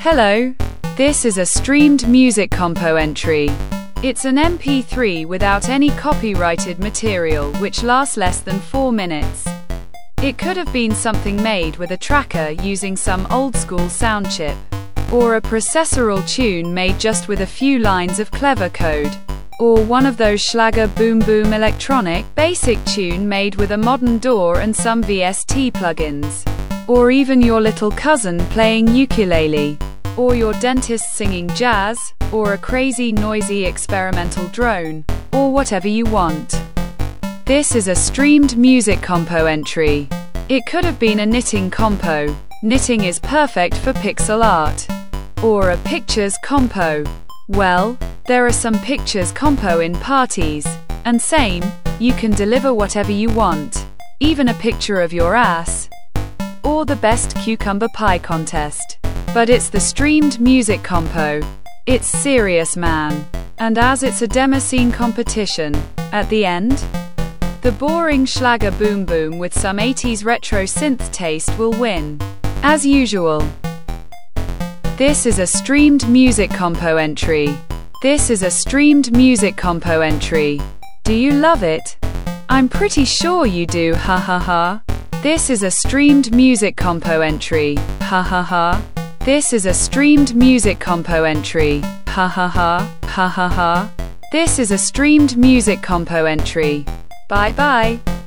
Hello. This is a streamed music compo entry. It's an MP3 without any copyrighted material which lasts less than 4 minutes. It could have been something made with a tracker using some old-school sound chip, or a processoral tune made just with a few lines of clever code, or one of those Schlager boom boom electronic basic tune made with a modern DAW and some VST plugins, or even your little cousin playing ukulele, or your dentist singing jazz, or a crazy noisy experimental drone, or whatever you want. This is a streamed music compo entry. It could have been a knitting compo. Knitting is perfect for pixel art. Or a pictures compo. Well, there are some pictures compo in parties. And same, you can deliver whatever you want. Even a picture of your ass. Or the best cucumber pie contest. But it's the streamed music compo. It's serious, man. And as it's a demoscene competition, at the end, the boring Schlager boom boom with some 80s retro synth taste will win. As usual. This is a streamed music compo entry. This is a streamed music compo entry. Do you love it? I'm pretty sure you do, ha ha ha. This is a streamed music compo entry, ha ha ha. This is a streamed music compo entry, ha ha ha, ha ha ha. This is a streamed music compo entry. Bye bye.